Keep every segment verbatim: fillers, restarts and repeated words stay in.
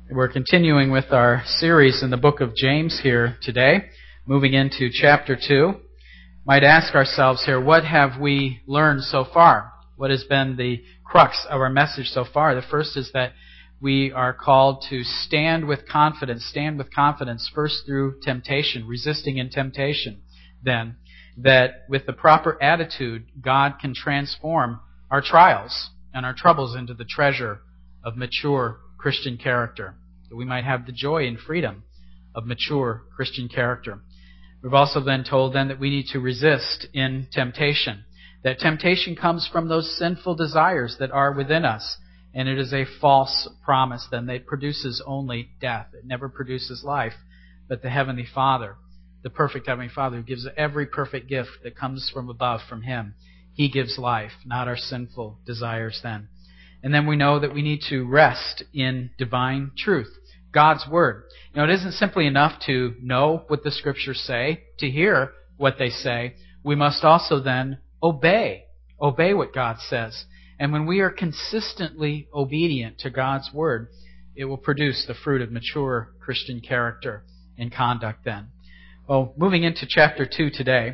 We're continuing with our series in the book of James here today, moving into chapter two. Might ask ourselves here, what have we learned so far? What has been the crux of our message so far? The first is that we are called to stand with confidence, stand with confidence first through temptation, resisting in temptation. Then, that with the proper attitude, God can transform our trials and our troubles into the treasure of mature Christian character, that we might have the joy and freedom of mature Christian character. We've also been told then that we need to resist in temptation, that temptation comes from those sinful desires that are within us, and it is a false promise then that produces only death. It never produces life, but the Heavenly Father, the perfect Heavenly Father who gives every perfect gift that comes from above, from Him, He gives life, not our sinful desires then. And then we know that we need to rest in divine truth, God's Word. You know, it isn't simply enough to know what the Scriptures say, to hear what they say. We must also then obey, obey what God says. And when we are consistently obedient to God's Word, it will produce the fruit of mature Christian character and conduct then. Well, moving into chapter two today,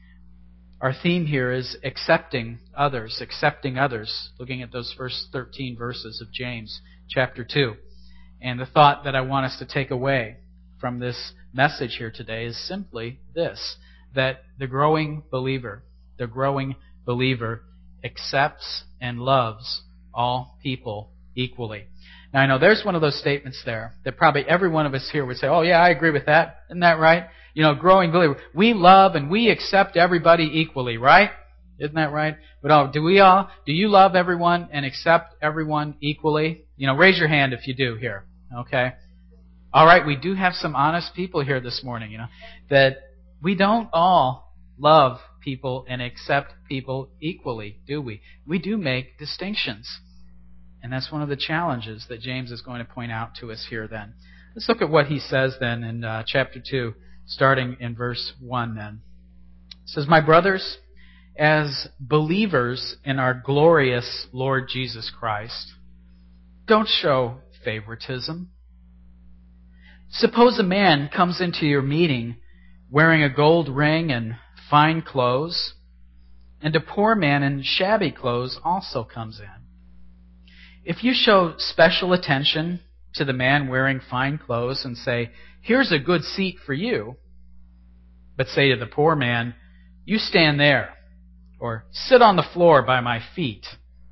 our theme here is accepting others, accepting others, looking at those first thirteen verses of James chapter two. And the thought that I want us to take away from this message here today is simply this, that the growing believer, the growing believer accepts and loves all people equally. Now I know there's one of those statements there that probably every one of us here would say, oh yeah, I agree with that. Isn't that right? You know, growing believer. We love and we accept everybody equally, right? Isn't that right? But oh, do we all, do you love everyone and accept everyone equally? You know, raise your hand if you do here. Okay? All right, we do have some honest people here this morning, you know, that we don't all love people and accept people equally, do we? We do make distinctions. And that's one of the challenges that James is going to point out to us here then. Let's look at what he says then in uh, chapter two, starting in verse one then. It says, "My brothers, as believers in our glorious Lord Jesus Christ, don't show favoritism. Suppose a man comes into your meeting wearing a gold ring and fine clothes, and a poor man in shabby clothes also comes in. If you show special attention to the man wearing fine clothes and say, 'Here's a good seat for you,' but say to the poor man, 'You stand there,' or 'Sit on the floor by my feet,'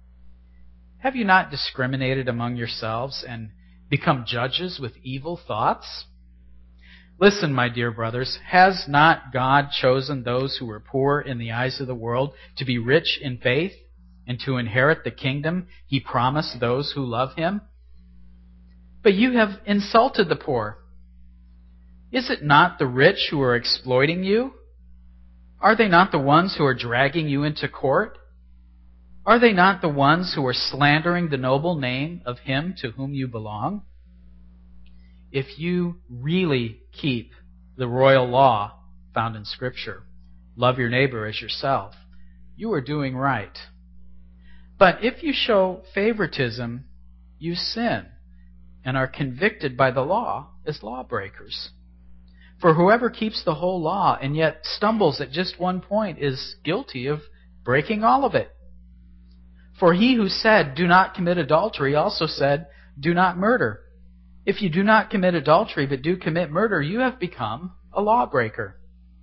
have you not discriminated among yourselves and become judges with evil thoughts? Listen, my dear brothers, has not God chosen those who are poor in the eyes of the world to be rich in faith and to inherit the kingdom He promised those who love Him? But you have insulted the poor. Is it not the rich who are exploiting you? Are they not the ones who are dragging you into court? Are they not the ones who are slandering the noble name of Him to whom you belong? If you really keep the royal law found in Scripture, love your neighbor as yourself, you are doing right. But if you show favoritism, you sin and are convicted by the law as lawbreakers. For whoever keeps the whole law and yet stumbles at just one point is guilty of breaking all of it. For He who said, 'Do not commit adultery,' also said, 'Do not murder.' If you do not commit adultery but do commit murder, you have become a lawbreaker.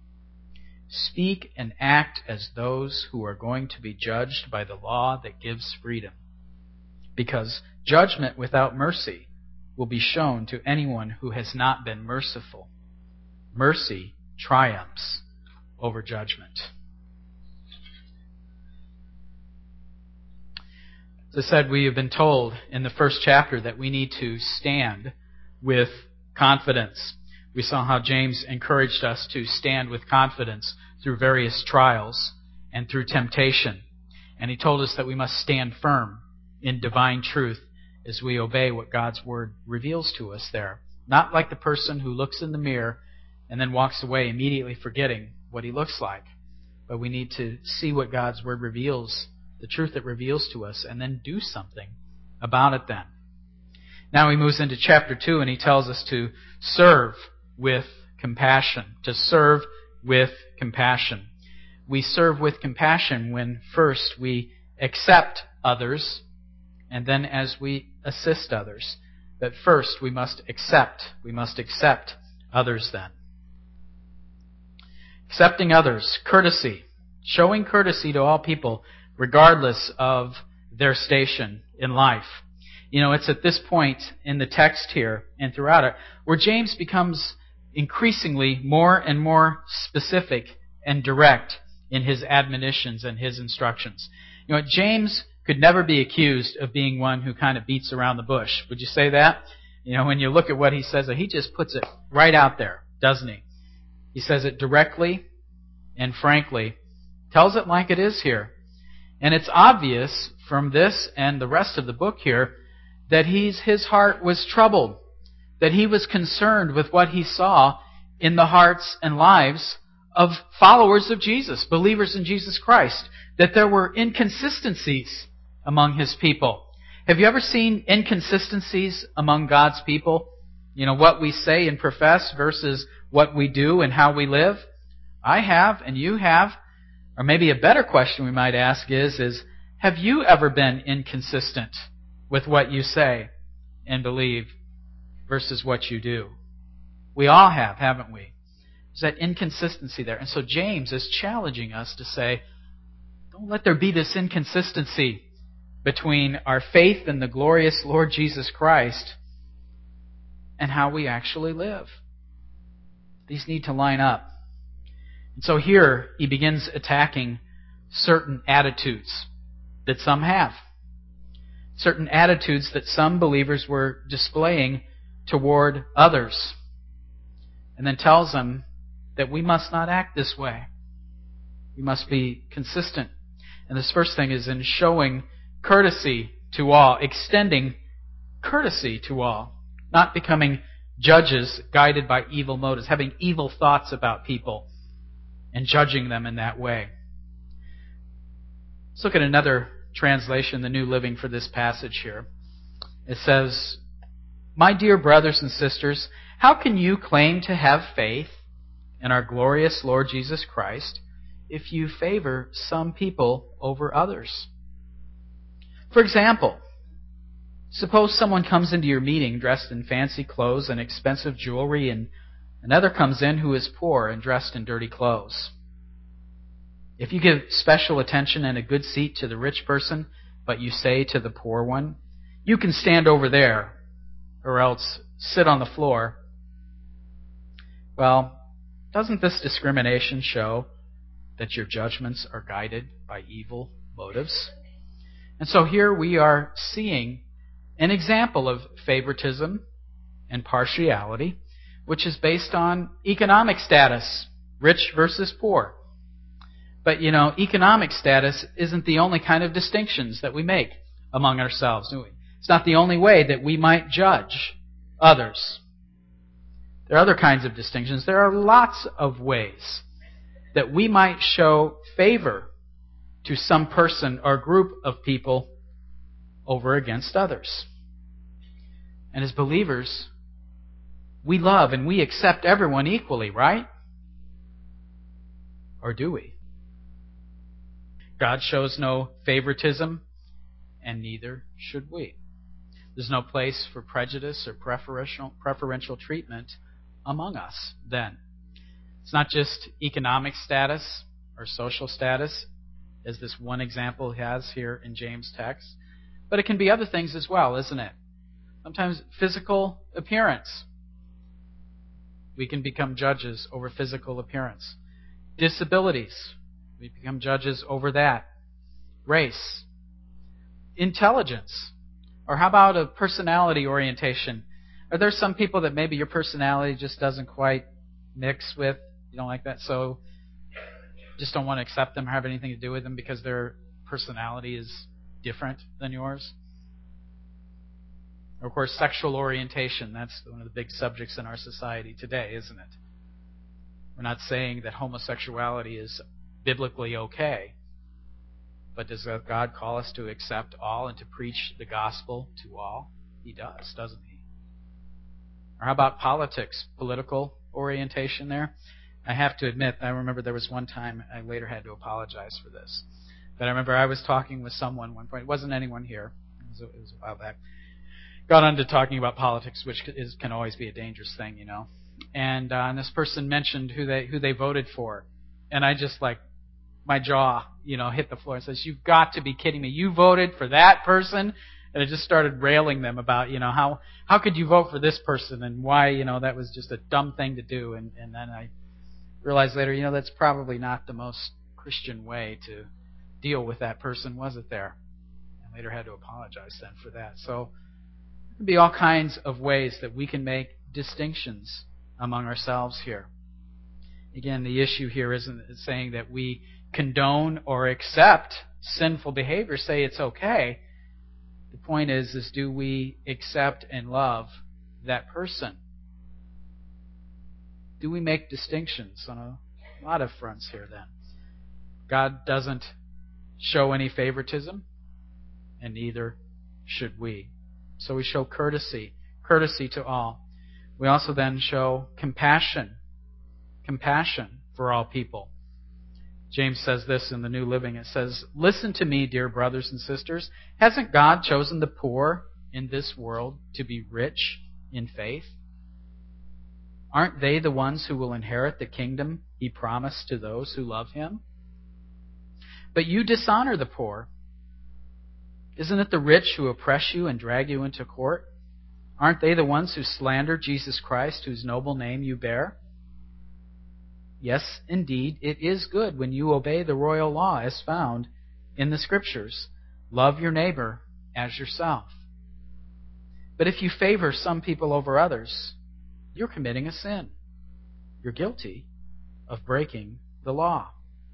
Speak and act as those who are going to be judged by the law that gives freedom, because judgment without mercy will be shown to anyone who has not been merciful. Mercy triumphs over judgment." As I said, we have been told in the first chapter that we need to stand with confidence. We saw how James encouraged us to stand with confidence through various trials and through temptation. And he told us that we must stand firm in divine truth as we obey what God's Word reveals to us there. Not like the person who looks in the mirror and then walks away immediately forgetting what he looks like. But we need to see what God's Word reveals, the truth it reveals to us, and then do something about it then. Now he moves into chapter two and he tells us to serve with compassion. To serve with compassion. We serve with compassion when first we accept others and then as we assist others. But first we must accept. We must accept others then. Accepting others. Courtesy. Showing courtesy to all people regardless of their station in life. You know, it's at this point in the text here and throughout it where James becomes increasingly more and more specific and direct in his admonitions and his instructions. You know, James could never be accused of being one who kind of beats around the bush. Would you say that? You know, when you look at what he says, he just puts it right out there, doesn't he? He says it directly and frankly, tells it like it is here. And it's obvious from this and the rest of the book here that he's, his heart was troubled, that he was concerned with what he saw in the hearts and lives of followers of Jesus, believers in Jesus Christ, that there were inconsistencies among his people. Have you ever seen inconsistencies among God's people? You know, what we say and profess versus what we do and how we live? I have, and you have. Or maybe a better question we might ask is, is have you ever been inconsistent with what you say and believe versus what you do? We all have, haven't we? There's that inconsistency there. And so James is challenging us to say, don't let there be this inconsistency between our faith in the glorious Lord Jesus Christ and how we actually live. These need to line up. And so here he begins attacking certain attitudes that some have. Certain attitudes that some believers were displaying toward others. And then tells them that we must not act this way. We must be consistent. And this first thing is in showing courtesy to all, extending courtesy to all, not becoming judges guided by evil motives, having evil thoughts about people and judging them in that way. Let's look at another translation, the New Living, for this passage here. It says, "My dear brothers and sisters, how can you claim to have faith in our glorious Lord Jesus Christ if you favor some people over others? For example, suppose someone comes into your meeting dressed in fancy clothes and expensive jewelry, and another comes in who is poor and dressed in dirty clothes. If you give special attention and a good seat to the rich person, but you say to the poor one, 'You can stand over there,' or else 'sit on the floor,' well, doesn't this discrimination show that your judgments are guided by evil motives?" And so here we are seeing an example of favoritism and partiality, which is based on economic status, rich versus poor. But, you know, economic status isn't the only kind of distinctions that we make among ourselves. It's not the only way that we might judge others. There are other kinds of distinctions. There are lots of ways that we might show favor to some person or group of people over against others. And as believers, we love and we accept everyone equally, right? Or do we? God shows no favoritism, and neither should we. There's no place for prejudice or preferential, preferential treatment among us then. It's not just economic status or social status, as this one example has here in James' text, but it can be other things as well, isn't it? Sometimes physical appearance. We can become judges over physical appearance. Disabilities. We become judges over that. Race. Intelligence. Or how about a personality orientation? Are there some people that maybe your personality just doesn't quite mix with? You don't like that, so just don't want to accept them or have anything to do with them because their personality is different than yours? Or, of course, sexual orientation. That's one of the big subjects in our society today, isn't it? We're not saying that homosexuality is biblically okay. But does God call us to accept all and to preach the gospel to all? He does, doesn't he? Or how about politics, political orientation there? I have to admit, I remember there was one time I later had to apologize for this. But I remember I was talking with someone one point. It wasn't anyone here. It was a, it was a while back. Got on to talking about politics, which is, can always be a dangerous thing, you know. And, uh, and this person mentioned who they who they voted for, and I just like my jaw, you know, hit the floor and says, "You've got to be kidding me! You voted for that person?" And I just started railing them about, you know, how how could you vote for this person and why, you know, that was just a dumb thing to do. And and then I realized later, you know, that's probably not the most Christian way to deal with that person, was it there? I later had to apologize then for that. So there can be all kinds of ways that we can make distinctions among ourselves here. Again, the issue here isn't saying that we condone or accept sinful behavior, say it's okay. The point is, is do we accept and love that person? Do we make distinctions on a lot of fronts here then? God doesn't show any favoritism, and neither should we. So we show courtesy, courtesy to all. We also then show compassion, compassion for all people. James says this in the New Living. It says, "Listen to me, dear brothers and sisters. Hasn't God chosen the poor in this world to be rich in faith? Aren't they the ones who will inherit the kingdom He promised to those who love Him? But you dishonor the poor. Isn't it the rich who oppress you and drag you into court? Aren't they the ones who slander Jesus Christ, whose noble name you bear? Yes, indeed, it is good when you obey the royal law as found in the Scriptures. Love your neighbor as yourself. But if you favor some people over others, you're committing a sin. You're guilty of breaking the law."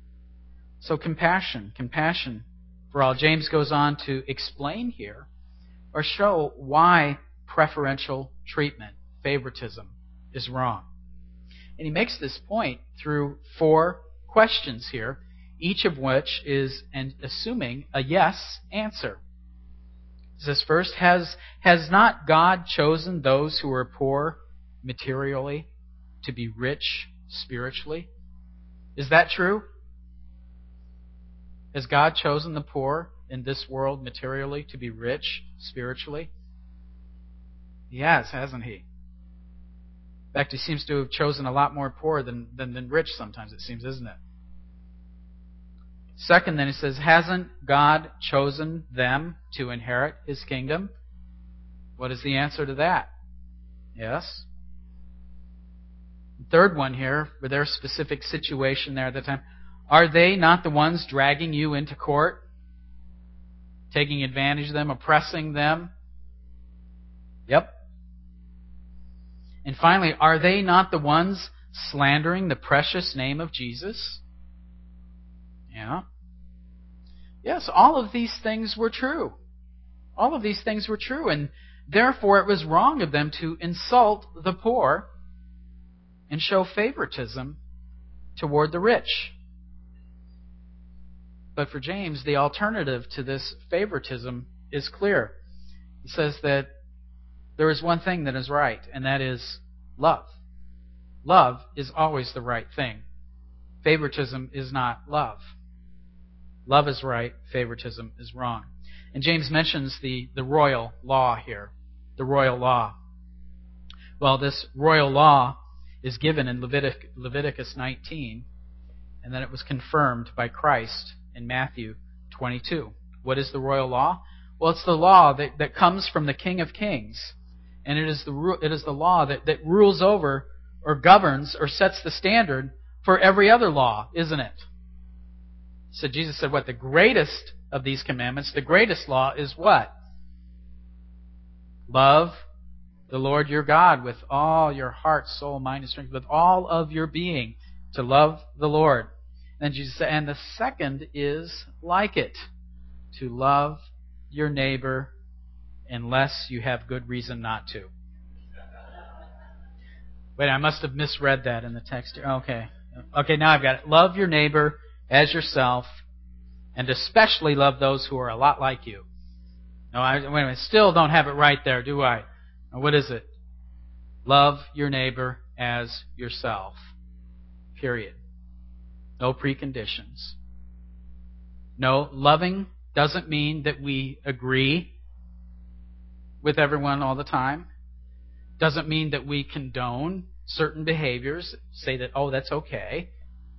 So compassion, compassion for all. James goes on to explain here or show why preferential treatment, favoritism, is wrong. And he makes this point through four questions here, each of which is and assuming a yes answer. He says first, has, has not God chosen those who are poor materially to be rich spiritually? Is that true? Has God chosen the poor in this world materially to be rich spiritually? He has, hasn't He? In fact, He seems to have chosen a lot more poor than, than, than rich sometimes, it seems, isn't it? Second, then, he says, hasn't God chosen them to inherit His kingdom? What is the answer to that? Yes. Third one here, for their specific situation there at the time, are they not the ones dragging you into court? Taking advantage of them, oppressing them? Yep. And finally, are they not the ones slandering the precious name of Jesus? Yeah. Yes, all of these things were true. All of these things were true, and therefore it was wrong of them to insult the poor and show favoritism toward the rich. But for James, the alternative to this favoritism is clear. He says that there is one thing that is right, and that is love. Love is always the right thing. Favoritism is not love. Love is right, favoritism is wrong. And James mentions the, the royal law here. The royal law. Well, this royal law is given in Levitic, Leviticus nineteen, and then it was confirmed by Christ in Matthew twenty-two. What is the royal law? Well, it's the law that, that comes from the King of Kings. And it is the it is the law that, that rules over or governs or sets the standard for every other law, isn't it? So Jesus said, what? The greatest of these commandments, the greatest law is what? Love the Lord your God with all your heart, soul, mind, and strength, with all of your being, to love the Lord. And Jesus said, and the second is like it, to love your neighbor unless you have good reason not to. Wait, I must have misread that in the text. Okay. Okay, now I've got it. Love your neighbor as yourself, and especially love those who are a lot like you. No, I wait a minute. Still don't have it right there, do I? Now, what is it? Love your neighbor as yourself. Period. No preconditions. No, loving doesn't mean that we agree with everyone all the time. Doesn't mean that we condone certain behaviors, say that, oh, that's okay.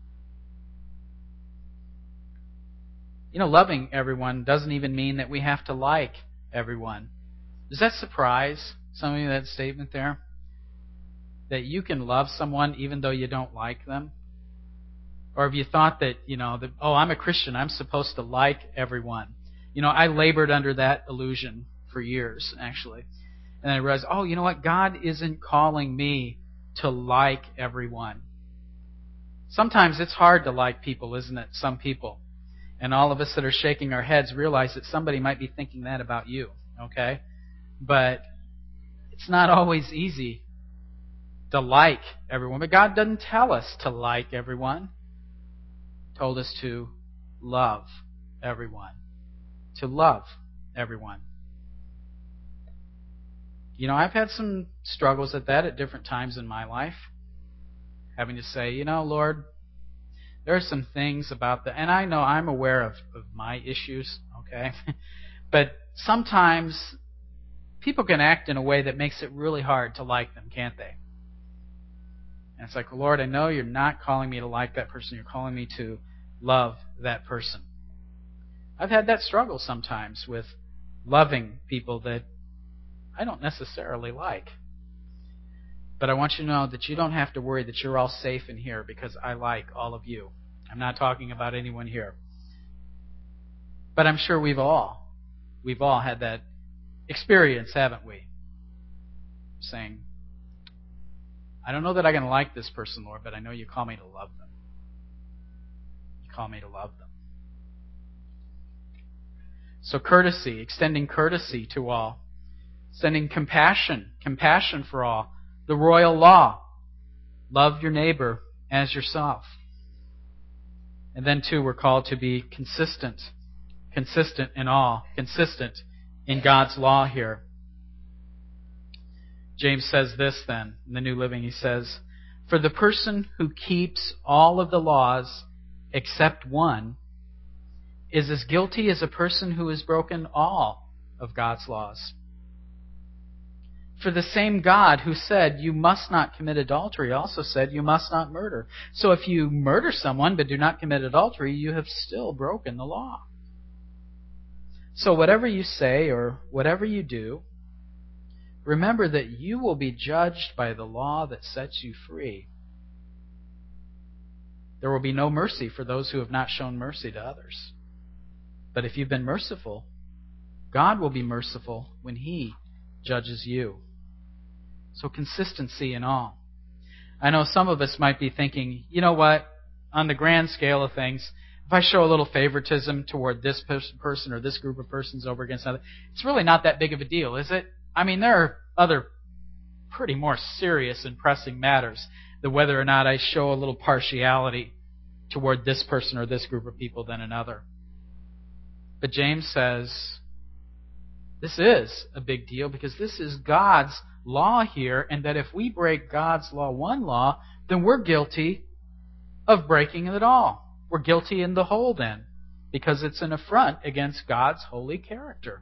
You know, loving everyone doesn't even mean that we have to like everyone. Does that surprise some of you, that statement there? That you can love someone even though you don't like them? Or have you thought that, you know, that, oh, I'm a Christian, I'm supposed to like everyone? You know, I labored under that illusion for years, actually. And I realized, oh, you know what? God isn't calling me to like everyone. Sometimes it's hard to like people, isn't it? Some people. And all of us that are shaking our heads realize that somebody might be thinking that about you, okay? But it's not always easy to like everyone. But God doesn't tell us to like everyone. He told us to love everyone. To love everyone. You know, I've had some struggles at that at different times in my life. Having to say, you know, Lord, there are some things about that, and I know I'm aware of, of my issues, okay? But sometimes people can act in a way that makes it really hard to like them, can't they? And it's like, Lord, I know you're not calling me to like that person. You're calling me to love that person. I've had that struggle sometimes with loving people that I don't necessarily like. But I want you to know that you don't have to worry that you're all safe in here because I like all of you. I'm not talking about anyone here. But I'm sure we've all, we've all had that experience, haven't we? Saying, I don't know that I'm going to like this person, Lord, but I know you call me to love them. You call me to love them. So courtesy, extending courtesy to all. Extending compassion, compassion for all. The royal law. Love your neighbor as yourself. And then, too, we're called to be consistent. Consistent in all. Consistent in God's law here. James says this then, in the New Living. He says, for the person who keeps all of the laws except one is as guilty as a person who has broken all of God's laws. For the same God who said, you must not commit adultery, also said, you must not murder. So if you murder someone but do not commit adultery, you have still broken the law. So whatever you say or whatever you do, remember that you will be judged by the law that sets you free. There will be no mercy for those who have not shown mercy to others. But if you've been merciful, God will be merciful when He judges you. So consistency in all. I know some of us might be thinking, you know what, on the grand scale of things, if I show a little favoritism toward this person or this group of persons over against another, it's really not that big of a deal, is it? I mean, there are other pretty more serious and pressing matters than whether or not I show a little partiality toward this person or this group of people than another. But James says, this is a big deal because this is God's law here, and that if we break God's law, one law, then we're guilty of breaking it all. We're guilty in the whole then, because it's an affront against God's holy character.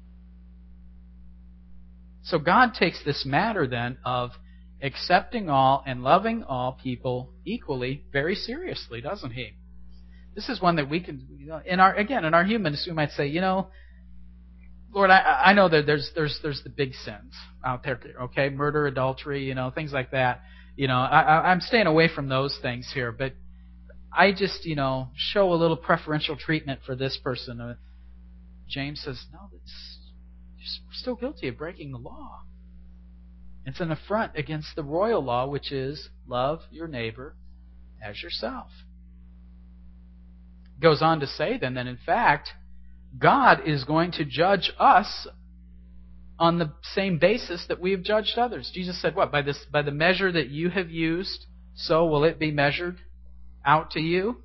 So God takes this matter then of accepting all and loving all people equally very seriously, doesn't He? This is one that we can, you know, in our again in our humanness we might say, you know, Lord, I, I know that there's there's there's the big sins out there, okay? Murder, adultery, you know, things like that. You know, I, I'm staying away from those things here, but I just, you know, show a little preferential treatment for this person. Uh, James says, no, it's, you're still guilty of breaking the law. It's an affront against the royal law, which is love your neighbor as yourself. It goes on to say then that in fact, God is going to judge us on the same basis that we have judged others. Jesus said, what? By this, by the measure that you have used, so will it be measured out to you?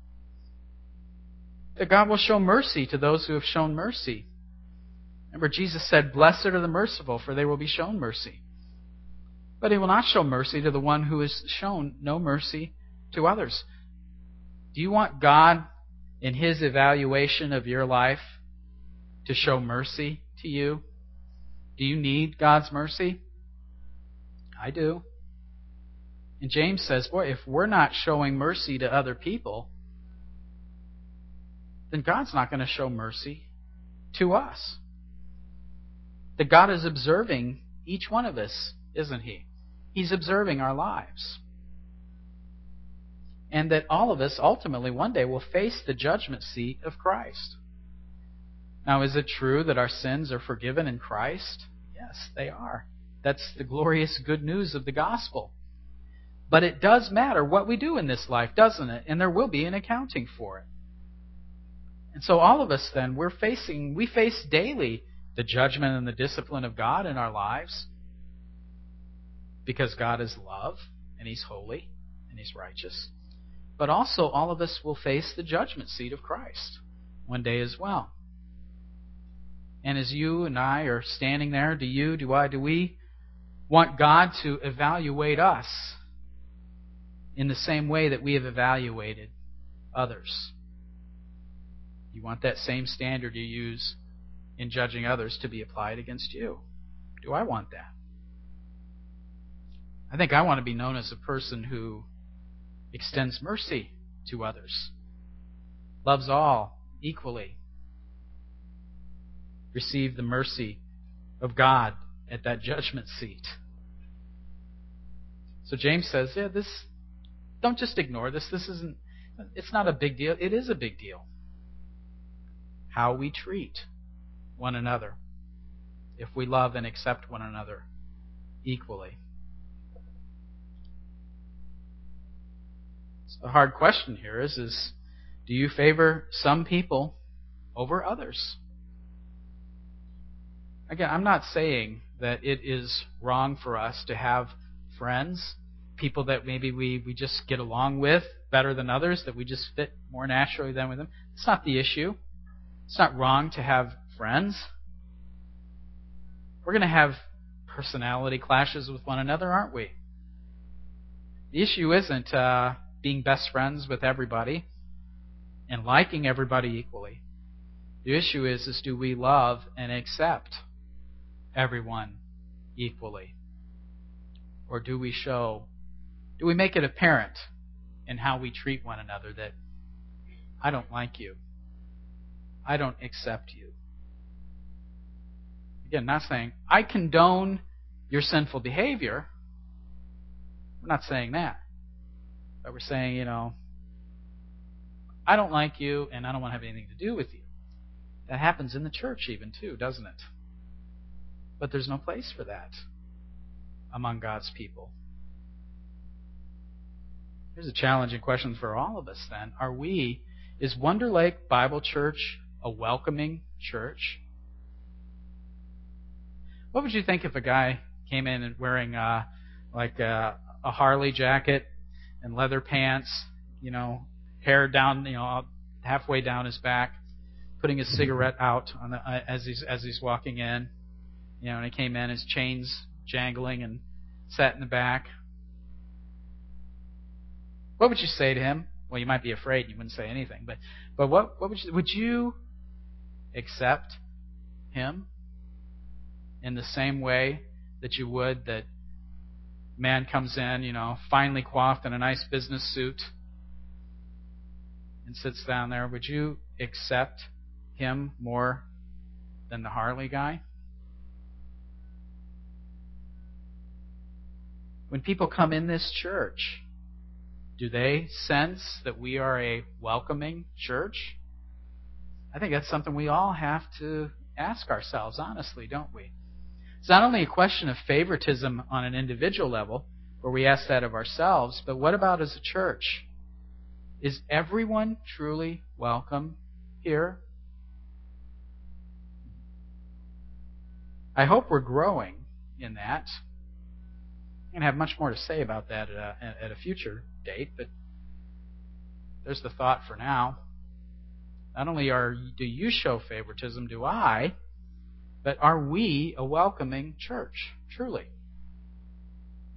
That God will show mercy to those who have shown mercy. Remember, Jesus said, blessed are the merciful, for they will be shown mercy. But He will not show mercy to the one who has shown no mercy to others. Do you want God, in His evaluation of your life, to show mercy to you? Do you need God's mercy? I do. And James says, boy, if we're not showing mercy to other people, then God's not going to show mercy to us. That God is observing each one of us, isn't He? He's observing our lives. And that all of us ultimately one day will face the judgment seat of Christ. Now, is it true that our sins are forgiven in Christ? Yes, they are. That's the glorious good news of the gospel. But it does matter what we do in this life, doesn't it? And there will be an accounting for it. And so all of us then, we're facing, we face daily the judgment and the discipline of God in our lives. Because God is love, and He's holy, and He's righteous. But also all of us will face the judgment seat of Christ one day as well. And as you and I are standing there, do you, do I, do we want God to evaluate us in the same way that we have evaluated others? You want that same standard you use in judging others to be applied against you? Do I want that? I think I want to be known as a person who extends mercy to others, loves all equally, receive the mercy of God at that judgment seat. So James says, yeah, this, don't just ignore this. This isn't, it's not a big deal. It is a big deal. How we treat one another if we love and accept one another equally. So the hard question here is, is do you favor some people over others? Again, I'm not saying that it is wrong for us to have friends, people that maybe we, we just get along with better than others, that we just fit more naturally than with them. It's not the issue. It's not wrong to have friends. We're going to have personality clashes with one another, aren't we? The issue isn't uh, being best friends with everybody and liking everybody equally. The issue is, is do we love and accept everyone equally? Or do we show, do we make it apparent in how we treat one another that I don't like you, I don't accept you? Again, not saying I condone your sinful behavior. We're not saying that. But we're saying, you know, I don't like you and I don't want to have anything to do with you. That happens in the church even too, doesn't it? But there's no place for that among God's people. Here's a challenging question for all of us then. Are we, is Wonder Lake Bible Church a welcoming church? What would you think if a guy came in and wearing uh, like a, a Harley jacket and leather pants, you know, hair down, you know, halfway down his back, putting his cigarette out on the, uh, as he's as he's walking in, you know, and he came in, his chains jangling, and sat in the back? What would you say to him? Well, you might be afraid and you wouldn't say anything, but but what what would you, would you accept him in the same way that you would that man comes in, you know, finely coiffed in a nice business suit and sits down there? Would you accept him more than the Harley guy? When people come in this church, do they sense that we are a welcoming church? I think that's something we all have to ask ourselves honestly, don't we? It's not only a question of favoritism on an individual level, where we ask that of ourselves, but what about as a church? Is everyone truly welcome here? I hope we're growing in that. I'm going to have much more to say about that at a, at a future date, but there's the thought for now. Not only are do you show favoritism, do I, but are we a welcoming church, truly?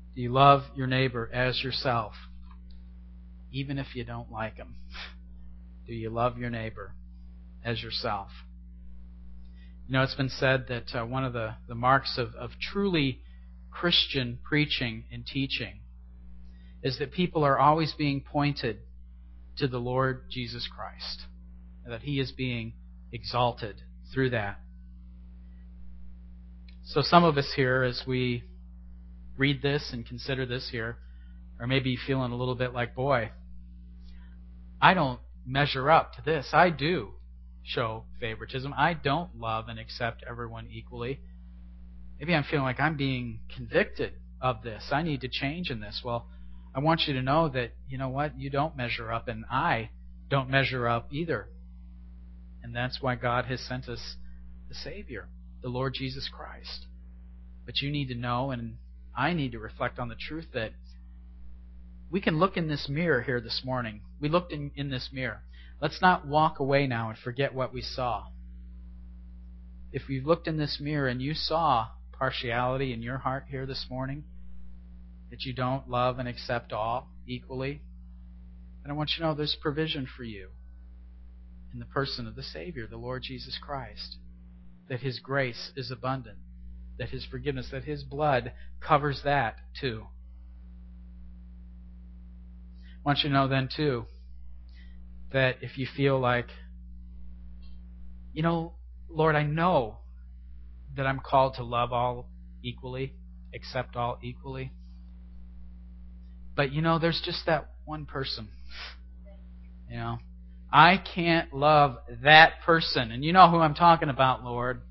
Do you love your neighbor as yourself, even if you don't like him? Do you love your neighbor as yourself? You know, it's been said that uh, one of the, the marks of, of truly Christian preaching and teaching is that people are always being pointed to the Lord Jesus Christ, and that He is being exalted through that. So some of us here, as we read this and consider this here, are maybe feeling a little bit like, boy, I don't measure up to this. I do show favoritism. I don't love and accept everyone equally. Maybe I'm feeling like I'm being convicted of this. I need to change in this. Well, I want you to know that, you know what, you don't measure up, and I don't measure up either. And that's why God has sent us the Savior, the Lord Jesus Christ. But you need to know, and I need to reflect on the truth that we can look in this mirror here this morning. We looked in, in this mirror. Let's not walk away now and forget what we saw. If we looked in this mirror and you saw partiality in your heart here this morning, that you don't love and accept all equally, then I want you to know there's provision for you in the person of the Savior, the Lord Jesus Christ. That His grace is abundant, that His forgiveness, that His blood covers that too. I want you to know then too that if you feel like, you know, Lord, I know that I'm called to love all equally, accept all equally, but you know, there's just that one person. You know, I can't love that person, and you know who I'm talking about, Lord.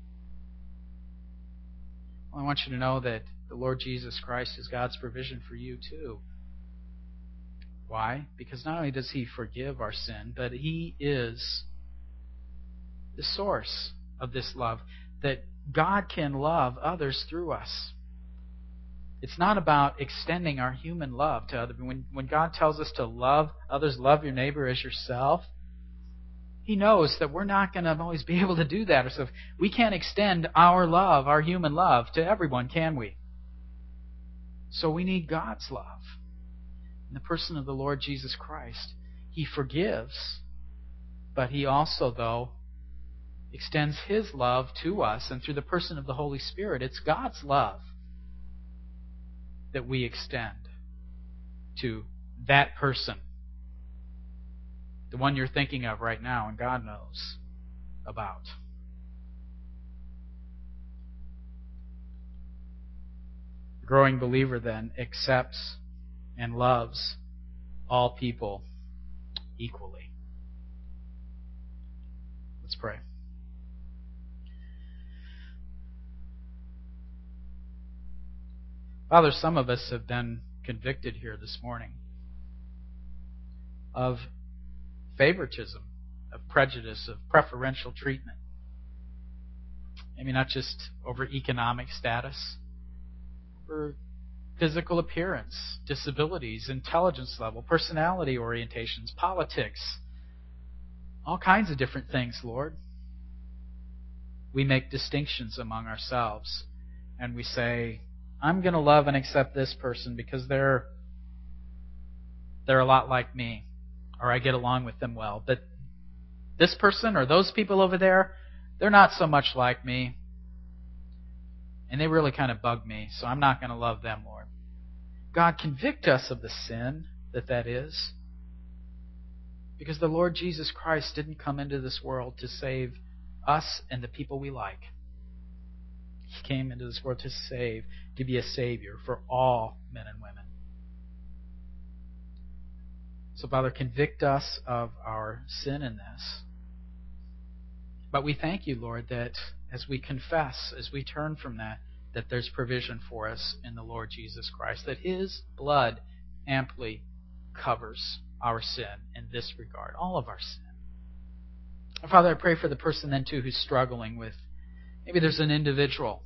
Well, I want you to know that the Lord Jesus Christ is God's provision for you too. Why? Because not only does He forgive our sin, but He is the source of this love, that God can love others through us. It's not about extending our human love to others. When, when God tells us to love others, love your neighbor as yourself, He knows that we're not going to always be able to do that. So we can't extend our love, our human love, to everyone, can we? So we need God's love. In the person of the Lord Jesus Christ, He forgives, but He also, though, extends His love to us, and through the person of the Holy Spirit, it's God's love that we extend to that person, the one you're thinking of right now, and God knows about. The growing believer then accepts and loves all people equally. Let's pray. Father, some of us have been convicted here this morning of favoritism, of prejudice, of preferential treatment. Maybe not just over economic status, over physical appearance, disabilities, intelligence level, personality orientations, politics, all kinds of different things, Lord. We make distinctions among ourselves, and we say, I'm going to love and accept this person because they're they're a lot like me, or I get along with them well. But this person or those people over there, they're not so much like me, and they really kind of bug me, so I'm not going to love them, Lord. God, convict us of the sin that that is, because the Lord Jesus Christ didn't come into this world to save us and the people we like. He came into this world to save, to be a Savior for all men and women. So, Father, convict us of our sin in this. But we thank you, Lord, that as we confess, as we turn from that, that there's provision for us in the Lord Jesus Christ, that His blood amply covers our sin in this regard, all of our sin. And Father, I pray for the person then, too, who's struggling with, maybe there's an individual.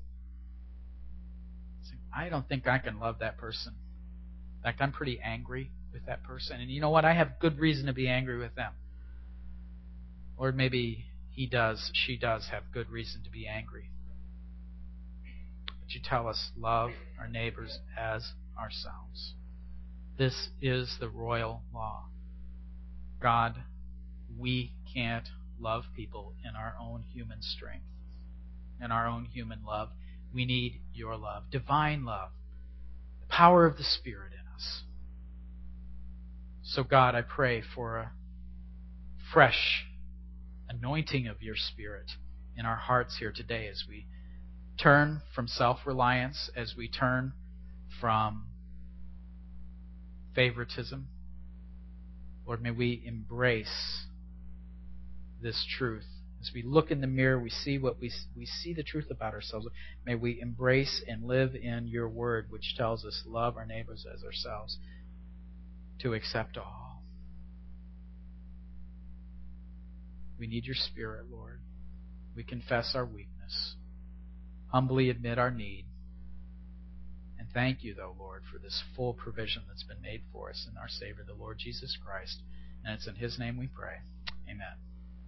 I don't think I can love that person. In fact, I'm pretty angry with that person. And you know what? I have good reason to be angry with them. Lord, maybe he does, she does have good reason to be angry. But you tell us, love our neighbors as ourselves. This is the royal law. God, we can't love people in our own human strength, in our own human love. We need your love, divine love, the power of the Spirit in us. So God, I pray for a fresh anointing of your Spirit in our hearts here today as we turn from self-reliance, as we turn from favoritism. Lord, may we embrace this truth. As we look in the mirror, we see what we we see the truth about ourselves. May we embrace and live in your word, which tells us love our neighbors as ourselves, to accept all. We need your Spirit, Lord. We confess our weakness, humbly admit our need, and thank you, though, Lord, for this full provision that's been made for us in our Savior, the Lord Jesus Christ. And it's in His name we pray. Amen.